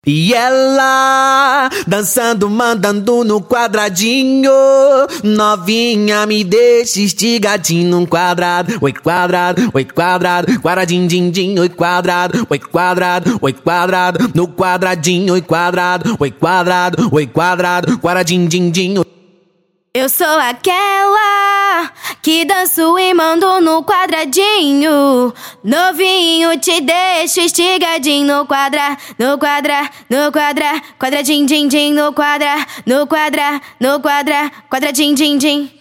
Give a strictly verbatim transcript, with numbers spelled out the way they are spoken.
E ela dançando, mandando no quadradinho. Novinha, me deixa estigadinho num quadrado. Oi quadrado, oi quadrado, quadradinho, din, din, oi quadrado. Oi quadrado, oi quadrado, no quadradinho, oi quadrado. Oi quadrado, oi quadrado, quadradinho, din, din, oi. Eu sou aquela que danço e mando no quadradinho. Novinho, te deixo estigadinho no quadra, no quadra, no quadra, quadradinho, din, din, no quadra, no quadra, no quadra, quadradinho, din, din.